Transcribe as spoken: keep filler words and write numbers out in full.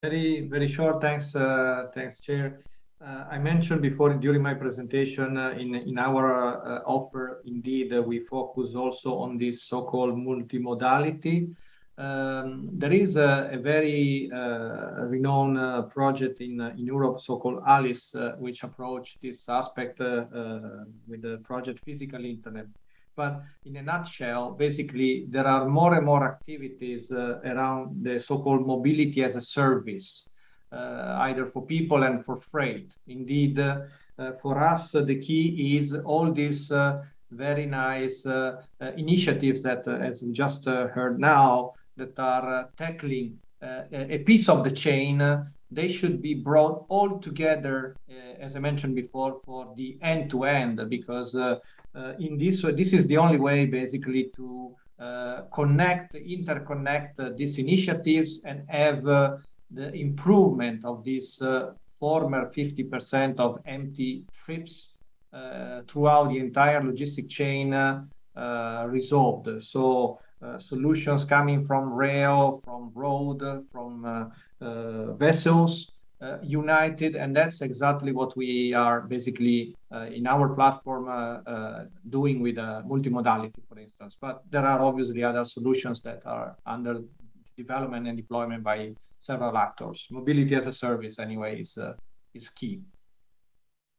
Very, very short. Thanks, uh, thanks, Chair. Uh, I mentioned before during my presentation uh, in in our uh, offer, indeed, uh, we focus also on this so-called multimodality. Um, there is a, a very uh, renowned uh, project in uh, in Europe, so-called ALICE, uh, which approach this aspect uh, uh, with the project Physical Internet. But in a nutshell, basically, there are more and more activities uh, around the so-called mobility as a service, uh, either for people and for freight. Indeed, uh, uh, for us, uh, the key is all these uh, very nice uh, uh, initiatives that, uh, as we just uh, heard now, that are uh, tackling uh, a piece of the chain. Uh, they should be brought all together, uh, as I mentioned before, for the end-to-end, because uh, uh, in this way, this is the only way basically to uh, connect, interconnect uh, these initiatives and have uh, the improvement of this uh, former fifty percent of empty trips uh, throughout the entire logistic chain uh, uh, resolved. So uh, solutions coming from rail, from road, from uh, uh, vessels, uh, united, and that's exactly what we are basically uh, in our platform uh, uh, doing with uh, multimodality, for instance. But there are obviously other solutions that are under development and deployment by several actors. Mobility as a service, anyway, is uh, is key.